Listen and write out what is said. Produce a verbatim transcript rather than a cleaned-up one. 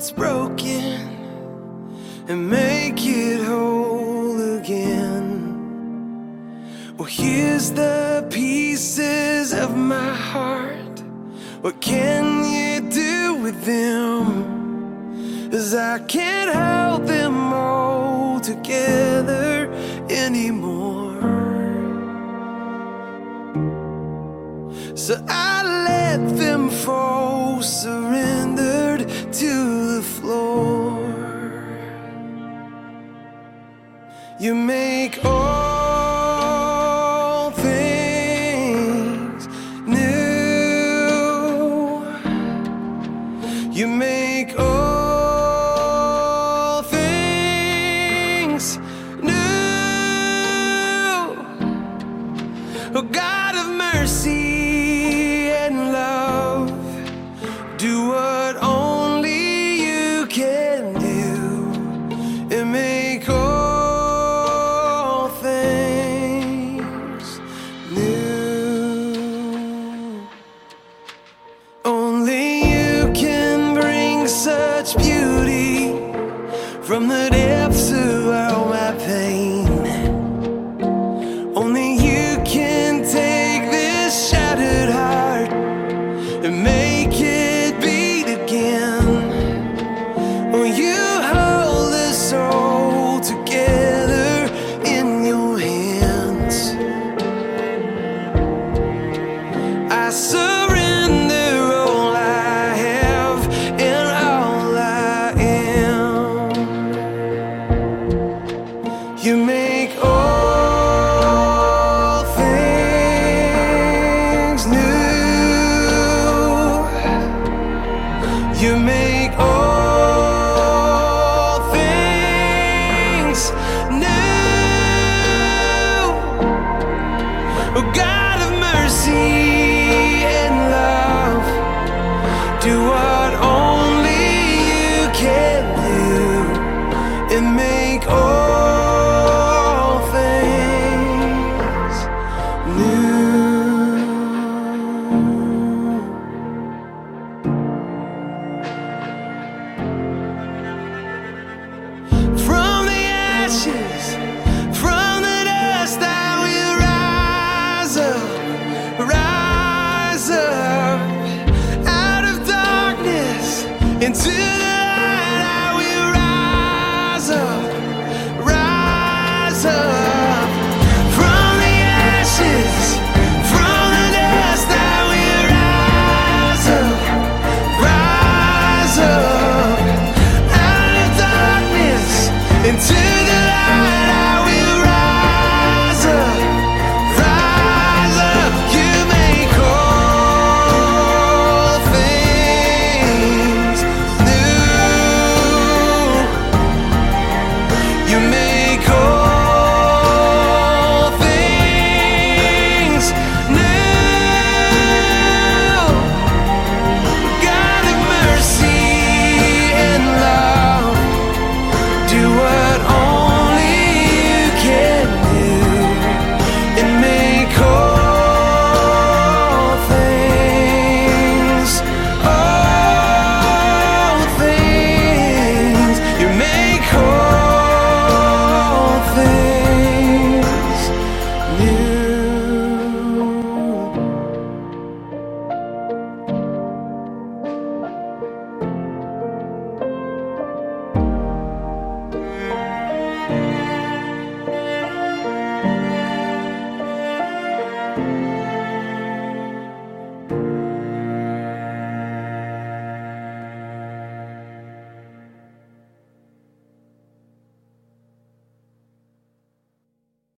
what's broken and make it whole again. Well, here's the pieces of my heart. What can you do with them? 'Cause I can't hold them all together anymore. So I let them fall, surrendered to the floor. You make all things new. You make all things new. Oh, God of mercy and love, do what only you can do and make all things new. Only you can bring such beauty from the depths of all my pain. Only you can take this shattered heart and make it beat again. Oh, you hold us all together in your hands. I surrender all I have and all I am. You make all things new. You make all things new. Oh, God of mercy and love, do what only you can do and make all things new. From the ashes, from the dust, I will rise up, rise up. Out of darkness into the light, I will rise up, rise up. From the ashes, from the dust, I will rise up, rise up. Out of darkness into the light, I will rise up, rise up. You make all things new. You make